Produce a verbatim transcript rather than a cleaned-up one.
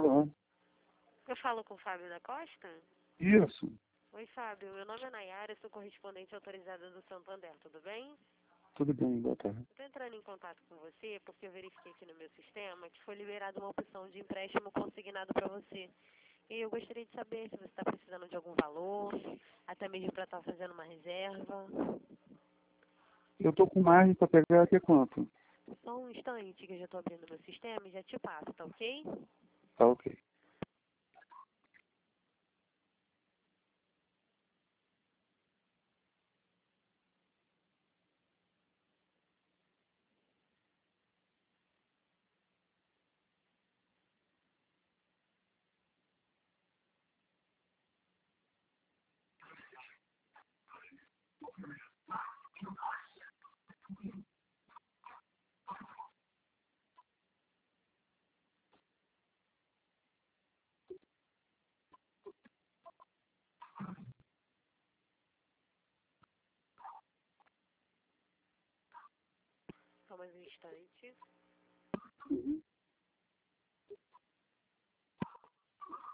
Alô? Eu falo com o Fábio da Costa? Isso. Oi, Fábio. Meu nome é Nayara, sou correspondente autorizada do Santander, tudo bem? Tudo bem, boa tarde. Estou entrando em contato com você porque eu verifiquei aqui no meu sistema que foi liberada uma opção de empréstimo consignado para você. E eu gostaria de saber se você está precisando de algum valor, até mesmo para estar fazendo uma reserva. Eu tô com margem para pegar até quanto? Só um instante que eu já estou abrindo meu sistema e já te passo, tá ok? Tá ok. Só mais um instante. Uhum.